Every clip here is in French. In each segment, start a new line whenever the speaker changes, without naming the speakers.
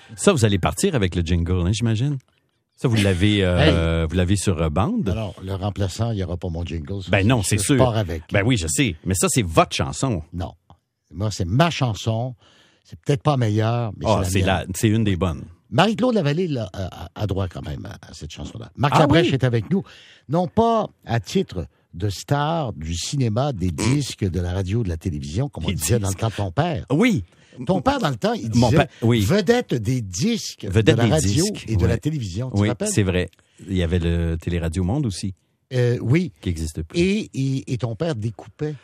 Ça, vous allez partir avec le jingle, hein, j'imagine? Ça, vous l'avez sur bande?
Alors, le remplaçant, il n'y aura pas mon jingle.
Ben non, c'est sûr.
Je pars avec.
Ben oui, je sais. Mais ça, c'est votre chanson.
Non. Moi, c'est ma chanson. C'est peut-être pas meilleure, mais
c'est une des bonnes.
Marie-Claude Lavallée là, a droit quand même à cette chanson-là. Marc Labrèche est avec nous, non pas à titre de star du cinéma, des disques, de la radio, de la télévision, comme on disait dans le temps de ton père.
Oui.
Ton père, dans le temps, il disait vedette des disques, de la radio et de la télévision. Tu te rappelles?
C'est vrai. Il y avait le Téléradio Monde aussi.
Oui.
Qui n'existe plus.
Et ton père découpait.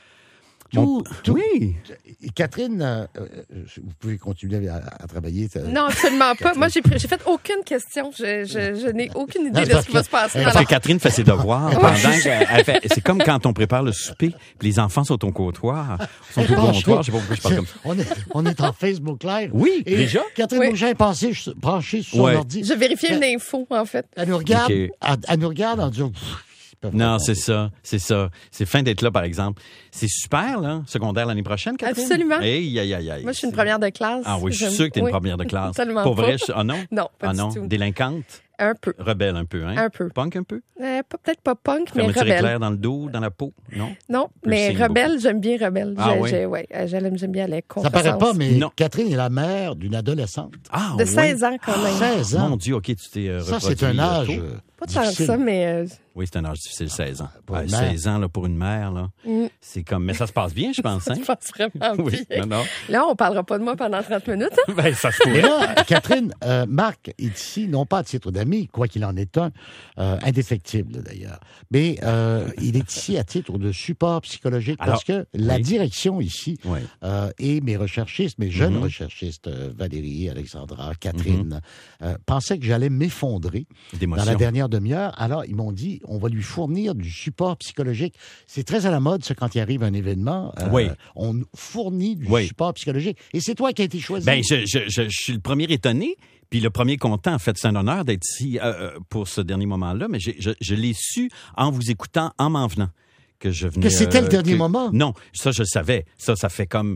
Oui.
Catherine, vous pouvez continuer à travailler.
Non, absolument pas. Moi, j'ai fait aucune question. Je n'ai aucune idée de ce qui va se passer.
Parce que Catherine fait ses devoirs pendant c'est comme quand on prépare le souper, puis les enfants sont au comptoir. Je sais pas pourquoi je parle comme ça.
On est en Facebook Live.
Oui,
et
déjà.
Catherine Beauchamp est branchée sur son ordi.
Je vérifiais une info, en fait.
Elle nous regarde en disant...
Non, c'est ça. C'est fin d'être là, par exemple. C'est super, là, secondaire l'année prochaine, Catherine?
Absolument.
Aïe.
Moi, je suis une première de classe.
Ah oui, je suis sûr que tu es une première de classe.
Absolument
Pour vrai?
pas.
Non?
Non, pas du tout.
Délinquante?
Un peu.
Rebelle un peu, hein?
Un peu.
Punk un peu?
Peut-être pas punk, mais
Fermeture
rebelle.
éclair dans le dos, dans la peau? Non?
Non, mais rebelle, j'aime bien rebelle. J'aime bien les
Ça paraît pas, mais Catherine est la mère d'une adolescente.
Ah,
de 16 ans, quand même.
16 ans?
Mon Dieu, OK, tu t'es reproduit.
Ça, c'est un âge
pas tant que ça, mais...
Oui, c'est un âge difficile, 16 ans.
Pour
16 ans, là, pour une mère, là, c'est comme... Mais ça se passe bien, je pense, hein?
Ça se passe vraiment bien.
Non.
Là, on parlera pas de moi pendant 30 minutes. Hein?
Ben, ça se pourrait.
Et là, Catherine, Marc est ici, non pas à titre d'ami, quoi qu'il en est un, indéfectible d'ailleurs, mais il est ici à titre de support psychologique parce que la direction ici et mes recherchistes, mes jeunes recherchistes, Valérie, Alexandra, Catherine, pensaient que j'allais m'effondrer dans la dernière demi-heure. Alors, ils m'ont dit, on va lui fournir du support psychologique. C'est très à la mode, ça, quand il arrive un événement. On fournit du support psychologique. Et c'est toi qui as été choisi.
Ben, je suis le premier étonné. Puis le premier content, en fait, c'est un honneur d'être ici pour ce dernier moment-là, mais je l'ai su en vous écoutant, en m'en venant. Que
c'était le dernier moment?
Non, ça, je le savais. Ça fait comme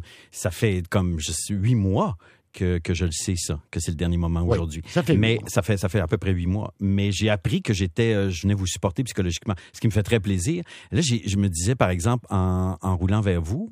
8 mois que je le sais, ça, que c'est le dernier moment aujourd'hui.
Ça
fait à peu près 8 mois. Mais j'ai appris que je venais vous supporter psychologiquement, ce qui me fait très plaisir. Là, je me disais, par exemple, en roulant vers vous,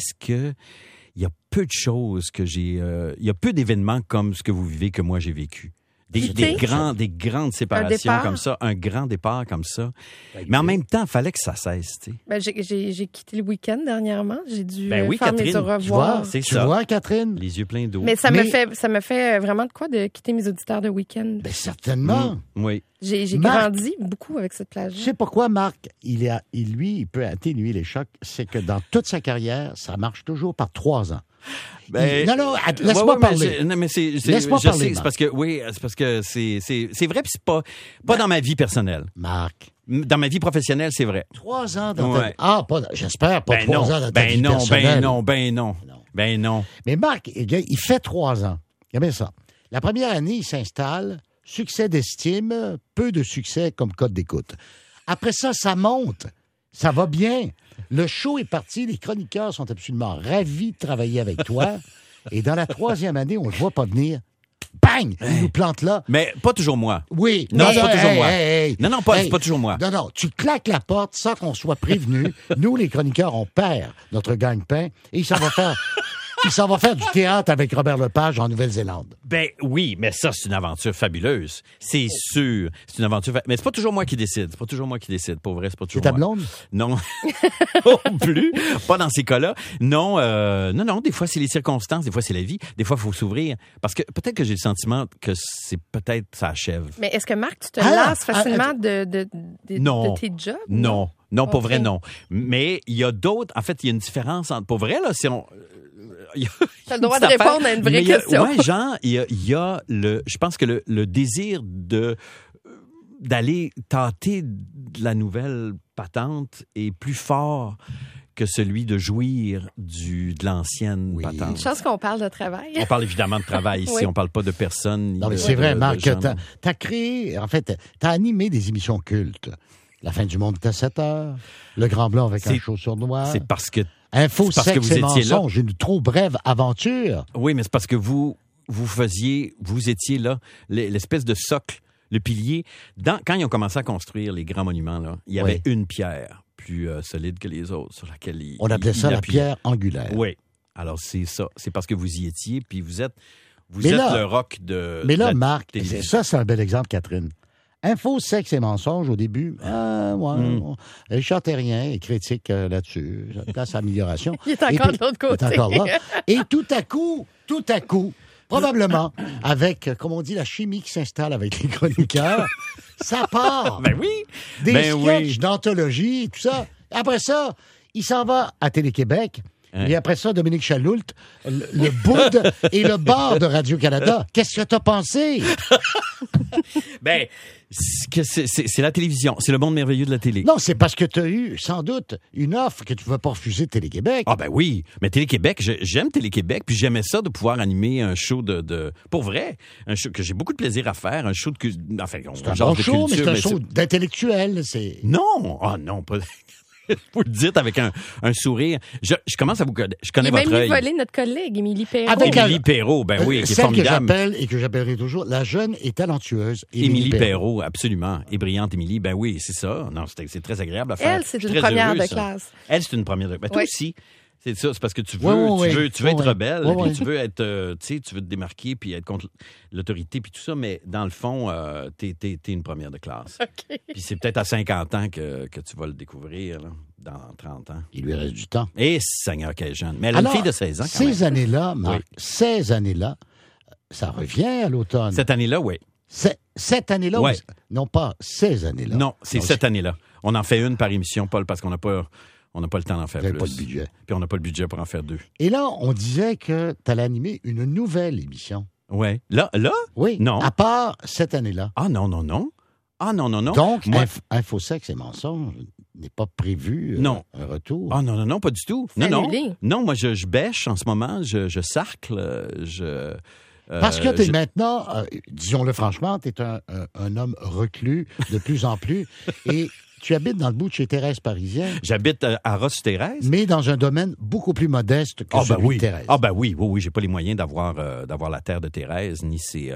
il y a peu de choses il y a peu d'événements comme ce que vous vivez que moi j'ai vécu. Des grandes séparations comme ça, un grand départ comme ça. Mais en même temps, il fallait que ça cesse. Tu sais.
Ben, j'ai quitté le week-end dernièrement. J'ai dû faire
Catherine,
mes au revoir.
Tu vois, Catherine?
Les yeux pleins d'eau.
Mais ça me fait vraiment de quoi de quitter mes auditeurs de week-end.
Ben, certainement.
Oui.
J'ai grandi beaucoup avec cette plage.
Tu sais pourquoi, Marc, il peut atténuer les chocs? C'est que dans toute sa carrière, ça marche toujours par 3 ans. Non, laisse-moi parler.
Laisse-moi parler. C'est parce que c'est vrai, puis c'est pas dans ma vie personnelle.
Marc.
Dans ma vie professionnelle, c'est vrai.
3 ans dans ta vie. J'espère pas 3 ans dans ta vie personnelle.
Ben non.
Mais Marc, il fait 3 ans. Regardez ça. La première année, il s'installe. Succès d'estime, peu de succès comme code d'écoute. Après ça, ça monte. Ça va bien. Le show est parti. Les chroniqueurs sont absolument ravis de travailler avec toi. Et dans la 3e année, on ne le voit pas venir. Bang! Il nous plante là.
Mais pas toujours moi.
Oui.
Non, c'est pas toujours moi. Non, c'est pas toujours moi.
Non, tu claques la porte sans qu'on soit prévenu. Nous, les chroniqueurs, on perd notre gagne-pain et il s'en va faire du théâtre avec Robert Lepage en Nouvelle-Zélande.
Ben oui, mais ça, c'est une aventure fabuleuse. C'est sûr. C'est une aventure mais c'est pas toujours moi qui décide. C'est pas toujours moi qui décide. Pour vrai, c'est pas toujours
moi. C'est ta blonde?
Non. Non plus. Pas dans ces cas-là. Non, des fois, c'est les circonstances. Des fois, c'est la vie. Des fois, il faut s'ouvrir. Parce que peut-être que j'ai le sentiment que ça achève.
Mais est-ce que, Marc, tu te lasses facilement de tes jobs?
Non, pour vrai, non. Mais il y a d'autres... En fait, il y a une différence entre... Pour vrai, là, si on...
T'as le droit de répondre à une vraie question.
Oui, Jean, il y a je pense que le désir d'aller tâter de la nouvelle patente est plus fort que celui de jouir de l'ancienne patente.
Une chance qu'on parle de travail.
On parle évidemment de travail ici, on parle pas de personne.
Non, mais c'est vrai, Marc, t'as créé, en fait, t'as animé des émissions cultes. La fin du monde est à 7 heures, Le Grand Blanc avec un chaussure noire.
C'est parce que
Info, sexe
vous
et
étiez
mensonges, une trop brève aventure.
Oui, mais c'est parce que vous vous étiez là, l'espèce de socle, le pilier. Quand ils ont commencé à construire les grands monuments, là, il y avait une pierre plus solide que les autres sur laquelle
on appelait ça la pierre angulaire.
Oui. Alors, c'est ça. C'est parce que vous y étiez, puis vous êtes le roc de...
Mais là, Marc, c'est un bel exemple, Catherine. Info, sexe et mensonges, au début, Richard Terrien est critique là-dessus. Ça place à amélioration.
Il est encore de l'autre côté.
Il est encore là. Et tout à coup, probablement, avec, comme on dit, la chimie qui s'installe avec les chroniqueurs, ça part.
Ben oui.
Des sketchs d'anthologie, tout ça. Après ça, il s'en va à Télé-Québec. Et après ça, Dominique Chaloult, le boud et le bar de Radio-Canada. Qu'est-ce que t'as pensé?
Ben, c'est la télévision. C'est le monde merveilleux de la télé.
Non, c'est parce que tu as eu, sans doute, une offre que tu ne veux pas refuser de Télé-Québec.
Ah ben oui, mais Télé-Québec, j'aime Télé-Québec, puis j'aimais ça de pouvoir animer un show pour vrai, un show que j'ai beaucoup de plaisir à faire, un show de... Enfin,
c'est un bon show, mais c'est un show d'intellectuel.
Non! Ah non, pas... Vous le dites avec un sourire. Je commence à vous connaître. Je connais votre œil.
Il a même volé notre collègue, Émilie Perrault.
Émilie Perrault, ben oui, qui est formidable.
Celle que j'appelle et que j'appellerai toujours la jeune et talentueuse
Émilie Perrault, absolument. Et brillante Émilie, ben oui, c'est ça. Non, c'est très agréable à faire.
Elle, c'est une première de classe.
Elle, c'est une première de classe. Ben, toi aussi. C'est ça, c'est parce que tu veux être rebelle, puis tu veux être, tu veux te démarquer, puis être contre l'autorité, puis tout ça, mais dans le fond, t'es une première de classe.
Okay.
Puis c'est peut-être à 50 ans que tu vas le découvrir, là, dans 30 ans.
Il lui reste du temps.
Et Seigneur, qu'elle est jeune. Mais elle a une fille de 16 ans, quand
ces années-là, Marc, 16 années-là, ça revient à l'automne.
Cette année-là, oui.
Cette année-là?
Ouais.
Non, pas 16 années-là.
Non, c'est cette année-là. On en fait une par émission, Paul, parce qu'on n'a pas... On n'a pas le temps d'en faire plus.
Pas de budget.
Puis on n'a pas le budget pour en faire 2.
Et là, on disait que tu allais animer une nouvelle émission.
Oui. Là?
Oui.
Non.
À part cette année-là.
Ah non. Ah non.
Donc, Info, sexe et mensonges n'est pas prévu un retour.
Ah non, pas du tout. Non, moi, je bêche en ce moment. Je sarcle.
Parce que tu es maintenant, disons-le franchement, tu es un homme reclus de plus en plus. Et tu habites dans le bout de chez Thérèse Parisien.
J'habite à Ross-Thérèse.
Mais dans un domaine beaucoup plus modeste que celui de Thérèse.
Ah ben oui, j'ai pas les moyens d'avoir la terre de Thérèse, ni ses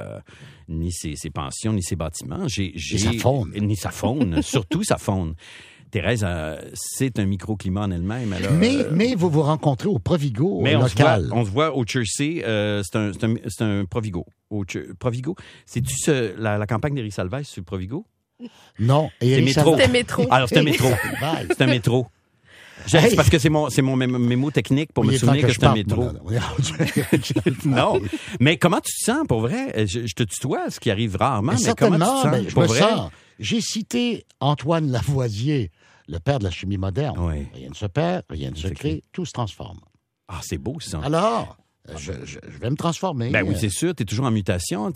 pensions, ni ses bâtiments.
Ni sa faune.
Ni sa faune, surtout sa faune. Thérèse, c'est un microclimat en elle-même.
Mais vous vous rencontrez au Provigo local.
On se voit au Church-C. C'est un Provigo. Provigo, c'est-tu la campagne d'Éric Salvaille sur le Provigo?
Non.
C'était métro.
Alors, c'est un métro. C'est un métro. C'est parce que c'est mon mémo technique pour me souvenir que c'est un métro. Non. Mais comment tu te sens, pour vrai? Je te tutoie, ce qui arrive rarement, mais comment tu te sens, pour vrai?
J'ai cité Antoine Lavoisier, le père de la chimie moderne.
Oui.
Rien ne se perd, rien ne se crée, tout se transforme.
Ah, c'est beau, ça.
Alors... Je vais me transformer.
Ben oui, c'est sûr, tu es toujours en mutation.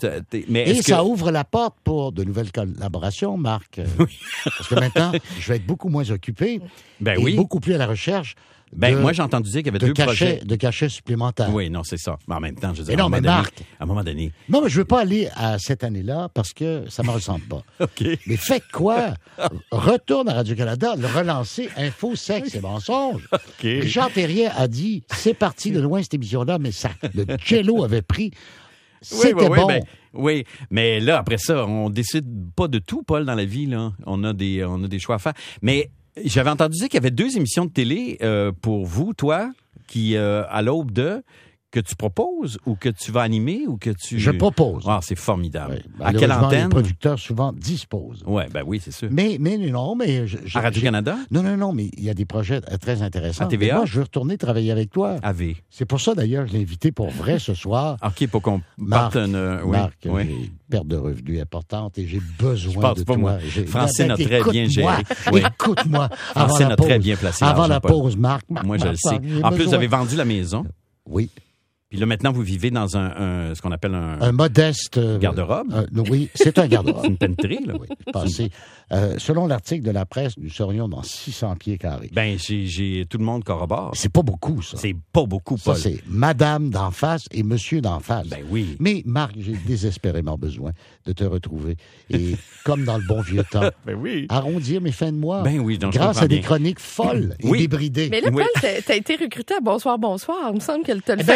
Ça ouvre la porte pour de nouvelles collaborations, Marc.
Oui.
Parce que maintenant, je vais être beaucoup moins occupé et beaucoup plus à la recherche.
Moi, j'ai entendu dire qu'il y avait deux projets.
De cachets supplémentaires.
Oui, non, c'est ça. Mais en même temps, je veux dire,
à
un moment donné.
Non, mais je ne veux pas aller à cette année-là parce que ça ne me ressemble pas.
OK.
Mais faites quoi? Retourne à Radio-Canada, le relancer, Info, sexe et mensonges.
Okay.
Richard Terrien a dit, c'est parti de loin cette émission-là, mais le cello avait pris. C'était bon.
Oui, mais là, après ça, on décide pas de tout, Paul, dans la vie, là. On a des choix à faire. Mais j'avais entendu dire qu'il y avait 2 émissions de télé pour vous, toi, qui, à l'aube que tu proposes ou que tu vas animer ou que tu...
Je propose.
Ah, c'est formidable.
Oui,
à quelle antenne?
Les producteurs souvent disposent.
Oui, ben oui, c'est sûr.
Mais non, mais...
à Radio-Canada?
Non, mais il y a des projets très intéressants.
À TVA?
Moi, je veux retourner travailler avec toi.
AV.
C'est pour ça, d'ailleurs, je l'ai invité pour vrai ce soir.
OK, pour qu'on parte
Marc, j'ai une perte de revenus importante et j'ai besoin de toi.
Moi. Francine a très bien géré.
Écoute-moi.
Francine a très bien placé
avant la pause, Marc.
Moi, je le sais. En plus, vous avez vendu la maison.
Oui.
Puis là, maintenant, vous vivez dans ce qu'on appelle
un modeste...
garde-robe?
Oui, c'est un garde-robe.
C'est une penterie, là.
Oui. Selon l'article de la presse, nous serions dans 600 pieds carrés.
Ben, j'ai tout le monde corrobore.
C'est pas beaucoup, ça.
C'est pas beaucoup, Paul.
Ça, c'est madame d'en face et monsieur d'en face.
Ben oui.
Mais, Marc, j'ai désespérément besoin de te retrouver. Et comme dans le bon vieux temps,
ben oui.
arrondir mes fins de mois.
Ben oui, donc
grâce à des chroniques folles et débridées.
Mais là, Paul, t'as été recruté à Bonsoir. Il me semble que t'as le
fin de mois.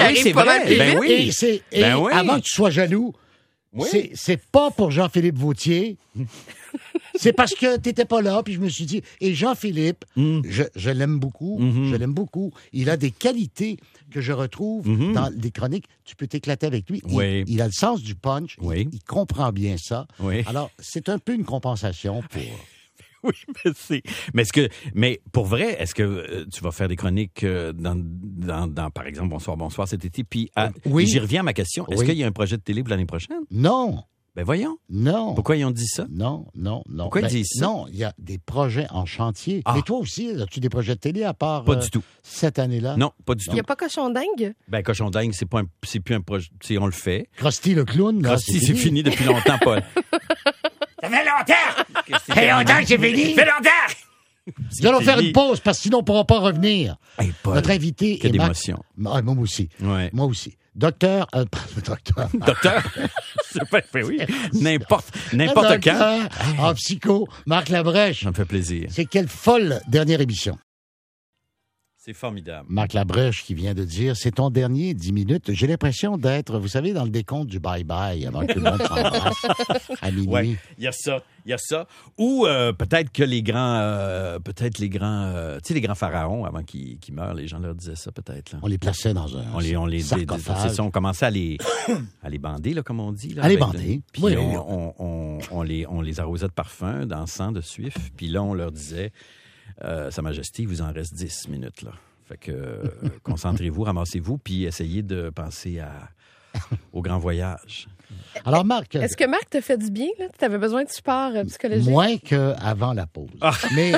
arrive
c'est
pas
vrai.
mal plus
Ben
vite.
oui.
Et
oui.
avant que tu sois jaloux, c'est pas pour Jean-Philippe Vautier. C'est parce que t'étais pas là, puis je me suis dit, et Jean-Philippe, je l'aime beaucoup, je l'aime beaucoup. Il a des qualités que je retrouve dans des chroniques. Tu peux t'éclater avec lui.
Oui.
Il a le sens du punch.
Oui.
Il comprend bien ça.
Oui.
Alors, c'est un peu une compensation pour...
Oui, mais pour vrai, est-ce que tu vas faire des chroniques dans par exemple, Bonsoir cet été? Puis,
oui.
J'y reviens à ma question. Est-ce qu'il y a un projet de télé pour l'année prochaine?
Non.
Ben voyons.
Non.
Pourquoi ils ont dit ça?
Non.
Pourquoi ils disent ça?
Non, il y a des projets en chantier.
Ah.
Mais toi aussi, as-tu des projets de télé à part
Pas du tout.
cette année-là?
Non, pas du
Il
tout.
n'y a pas cochon dingue?
Ben, Cochon dingue, c'est plus un projet. On le fait.
Krusty le clown, là,
Krusty, c'est fini depuis longtemps, Paul.
Ça fait longtemps!
Ça
fait longtemps que c'est fini! Ça fait longtemps!
Nous allons faire une pause parce que sinon on ne pourra pas revenir.
Hey, Paul,
Notre invité
quelle
est Marc...
émotion.
Ah, moi aussi.
Ouais.
Moi aussi. Docteur... docteur.
Docteur? C'est pas fait, oui. N'importe quand.
En psycho, Marc Labrèche.
Ça me fait plaisir.
C'est quelle folle dernière émission.
C'est formidable.
Marc Labrèche qui vient de dire, c'est ton dernier 10 minutes. J'ai l'impression d'être, vous savez, dans le décompte du bye-bye avant que tout le monde s'embrasse à minuit.
Ouais, il y a ça. Ou peut-être que les grands, tu sais, les grands pharaons, avant qu'ils meurent, les gens leur disaient ça peut-être. Là.
On les plaçait dans un sarcophage.
C'est ça, on commençait à les bander, là, comme on dit. Là,
à les bander.
Puis
oui,
on les arrosait de parfum, d'encens, de suif. Puis là, on leur disait... Sa Majesté, il vous en reste 10 minutes, là. Fait que concentrez-vous, ramassez-vous, puis essayez de penser au grand voyage.
Alors, Marc...
Est-ce que Marc te fait du bien, là? Tu avais besoin de support psychologique?
Moins qu'avant la pause.
Ah.
Mais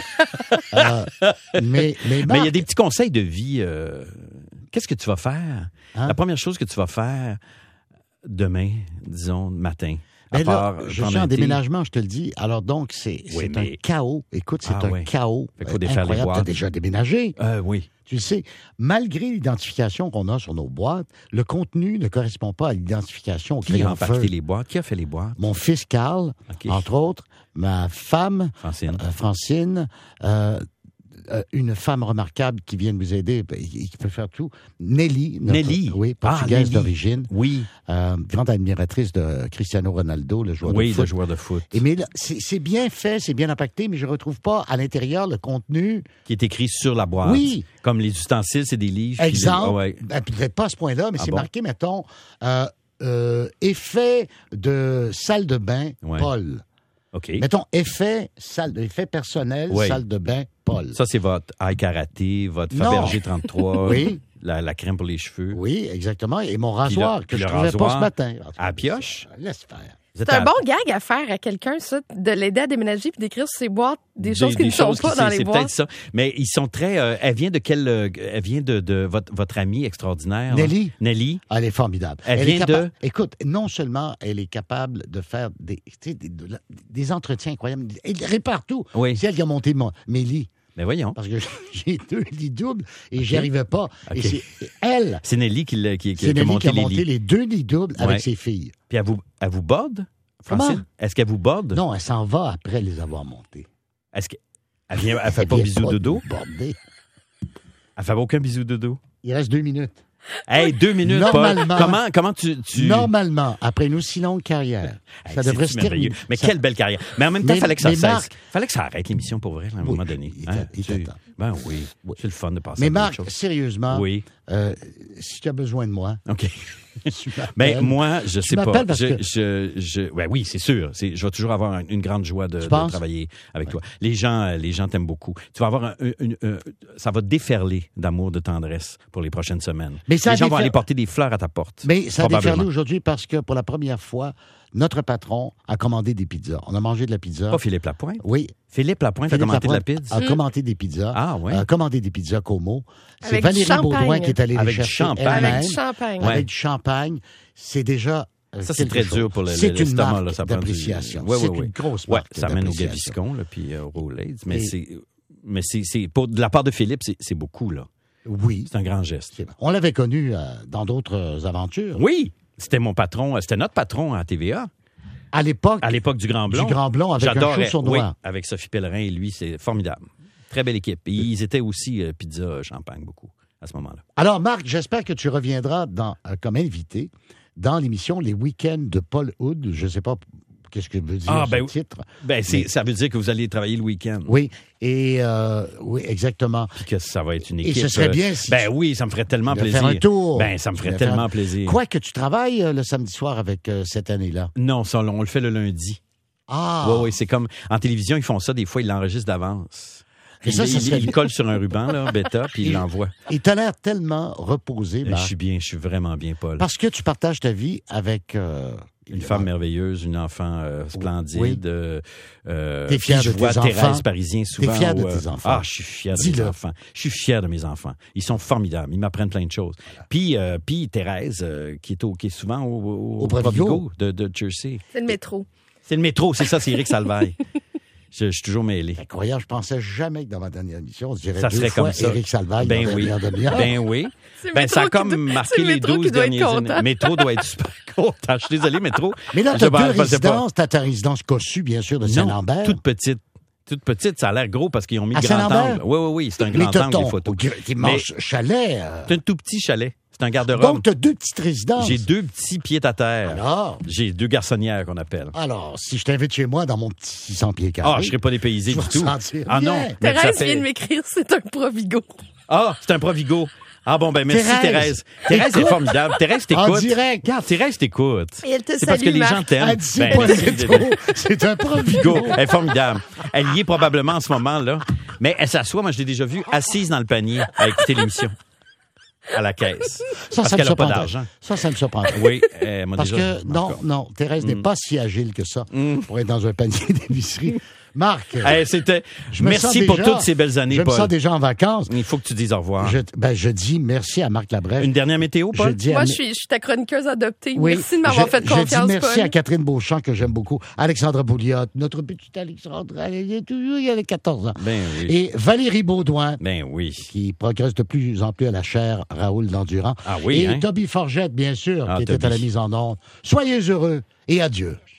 il y a des petits conseils de vie. Qu'est-ce que tu vas faire?
Hein?
La première chose que tu vas faire demain, disons, matin.
Ben là, je suis en déménagement, je te le dis. Alors donc, c'est un chaos. Écoute, c'est un chaos incroyable. Tu as déjà déménagé.
Oui.
Tu le sais, malgré l'identification qu'on a sur nos boîtes, le contenu ne correspond pas à l'identification au crayon
feuille. Qui a empaqueté les boîtes? Qui a fait les boîtes?
Mon fils Carl, entre autres, ma femme, Francine, une femme remarquable qui vient de vous aider, qui peut faire tout. Nelly, oui, portugaise d'origine.
Oui.
Grande admiratrice de Cristiano Ronaldo, le joueur de foot.
Oui, le joueur de foot.
Et mais là, c'est bien fait, c'est bien impacté, mais je ne retrouve pas à l'intérieur le contenu.
Qui est écrit sur la boîte.
Oui.
Comme les ustensiles, c'est des livres.
Exemple. Peut-être pas à ce point-là, mais c'est marqué, mettons, effet de salle de bain, Paul.
OK.
Mettons, effet personnel, salle de bain, Paul.
Ça, c'est votre Aïe Karaté, votre Fabergé 33.
Oui.
La crème pour les cheveux.
Oui, exactement. Et mon rasoir, que je ne trouvais pas ce matin.
À la pioche?
Laisse faire.
C'est un bon gag à faire à quelqu'un, ça, de l'aider à déménager puis d'écrire sur ses boîtes des choses qui ne sont pas dans les boîtes.
C'est peut-être ça. Mais ils sont très... elle vient de votre amie extraordinaire.
Nelly.
Là. Nelly.
Elle est formidable.
Elle vient de...
Écoute, non seulement elle est capable de faire des entretiens incroyables. Elle répare tout.
Oui.
C'est elle qui a monté mes lits.
Mais voyons.
Parce que j'ai 2 lits doubles et j'y arrivais pas. Okay. Et c'est elle.
C'est Nelly qui
a monté les 2 lits doubles avec ses filles.
Puis elle vous borde, Francine? Est-ce qu'elle vous borde?
Non, elle s'en va après les avoir montés.
Est-ce qu'elle fait pas bisou de dos?
Bordée.
Elle fait aucun bisou de dos?
Il reste 2 minutes.
Hey, 2 minutes,
normalement,
Paul. Comment tu...
Normalement, après une aussi longue carrière, ça devrait se terminer.
Mais quelle belle carrière. Mais en même temps, il fallait que ça cesse. Fallait que ça arrête l'émission pour vrai, à un moment donné. Ben oui, c'est le fun de passer.
Mais Marc, sérieusement,
oui.
Si tu as besoin de moi...
OK. Mais moi, je sais pas. Oui, c'est sûr. Je vais toujours avoir une grande joie de travailler avec toi. Les gens t'aiment beaucoup. Tu vas avoir ça va déferler d'amour, de tendresse pour les prochaines semaines. Les gens vont aller porter des fleurs à ta porte.
Mais ça a déferlé aujourd'hui parce que pour la première fois, notre patron a commandé des pizzas. On a mangé de la pizza.
Pas Philippe Lapointe?
Oui.
Philippe Lapointe a commandé de la pizza?
A commandé des pizzas.
Ah, oui.
A commandé des pizzas Como. C'est
avec
Valérie Baudouin qui est allée les chercher elle-même.
Avec du champagne.
Avec du champagne. C'est déjà...
Ça, c'est très dur pour
c'est une marque
là, ça
d'appréciation.
Oui,
c'est une grosse marque
ça mène au Gaviscon, puis au Rolaids. Mais c'est pour de la part de Philippe, c'est beaucoup, là.
Oui.
C'est un grand geste.
On l'avait connu dans d'autres aventures.
Oui. C'était mon patron. C'était notre patron à TVA.
À l'époque
du Grand Blond.
Du Grand Blond avec un chaussure noire.
Oui, avec Sophie Pellerin et lui, c'est formidable. Très belle équipe. Et ils étaient aussi pizza champagne beaucoup. à ce moment-là.
Alors, Marc, j'espère que tu reviendras comme invité dans l'émission Les Week-ends de Paul Hood. Je ne sais pas qu'est-ce que veut dire ce titre.
Ça veut dire que vous allez travailler le week-end.
Oui, oui, exactement.
Puis que ça va être une équipe.
Et ce serait bien si
oui, ça me ferait tellement plaisir.
Faire un tour.
Ça me ferait tellement plaisir.
Quoi que tu travailles le samedi soir avec cette année-là?
Non, ça, on le fait le lundi.
Ah!
Oui, c'est comme en télévision, ils font ça, des fois, ils l'enregistrent d'avance.
Et ça serait...
Il colle sur un ruban, là, bêta, puis il l'envoie.
Et tu as l'air tellement reposé, Marc.
Je suis vraiment bien, Paul.
Parce que tu partages ta vie avec...
une femme merveilleuse, une enfant splendide.
T'es fier
je
de
vois
tes
Thérèse
enfants?
parisien souvent.
T'es fier de tes enfants?
Ah, je suis fier de mes enfants. Je suis fier de mes enfants. Ils sont formidables. Ils m'apprennent plein de choses. Voilà. Puis Thérèse, qui est souvent au Provigo de Jersey.
C'est le métro.
C'est le métro, c'est ça, c'est Éric Salvaille. Je suis toujours mêlé.
Incroyable, je pensais jamais que dans ma dernière émission, on se dirait
ça serait comme ça.
Éric Salvaille.
Ben oui. Ça a comme marqué les 12 dernières années. Métro doit être super content. Je suis désolé, Métro.
Mais là, tu as deux résidences. Tu as ta résidence cossue, bien sûr, de Saint-Lambert.
Toute petite, ça a l'air gros parce qu'ils ont mis le grand angle. Oui, c'est un grand angle, les photos.
T'es chalet.
C'est un tout petit chalet. C'est un garde-robe.
Donc, tu as deux petites résidences.
J'ai 2 petits pieds-à-terre.
Alors?
J'ai 2 garçonnières qu'on appelle.
Alors, si je t'invite chez moi dans mon petit 600 pieds carrés...
Ah, je serais pas dépaysé du tout. Ah non.
Thérèse vient de m'écrire, c'est un Provigo.
Ah, c'est un Provigo. Ah bon, merci Thérèse. Thérèse est formidable. Thérèse t'écoute.
En direct.
Regarde, Thérèse t'écoute.
Et elle te
c'est parce que les gens t'aiment.
C'est un Provigo.
Elle est formidable. Elle y est probablement en ce moment-là. Mais elle s'assoit, moi je l'ai déjà vue, assise dans le panier à écouter l'émission. À la caisse.
Ça,
parce qu'elle n'a pas d'argent.
Ça me surprend.
Oui.
Parce que, non, Thérèse n'est pas si agile que ça pour être dans un panier d'épicerie. Marc,
merci pour toutes ces belles années, Paul.
Je me sens déjà en vacances.
Il faut que tu dises au revoir.
Je dis merci à Marc Labrèche.
Une dernière météo, Paul?
Moi, je suis ta chroniqueuse adoptée. Oui, merci de m'avoir fait confiance,
Je dis merci
Paul.
à Catherine Beauchamp, que j'aime beaucoup. Alexandre Bouliot, notre petite Alexandre, il a 14 ans.
Ben oui.
Et Valérie Baudouin.
Ben oui.
Qui progresse de plus en plus à la chaire Raoul d'Endurant.
Ah oui,
Et Toby Forgette, bien sûr, qui était
Toby.
à la mise en onde. Soyez heureux et adieu.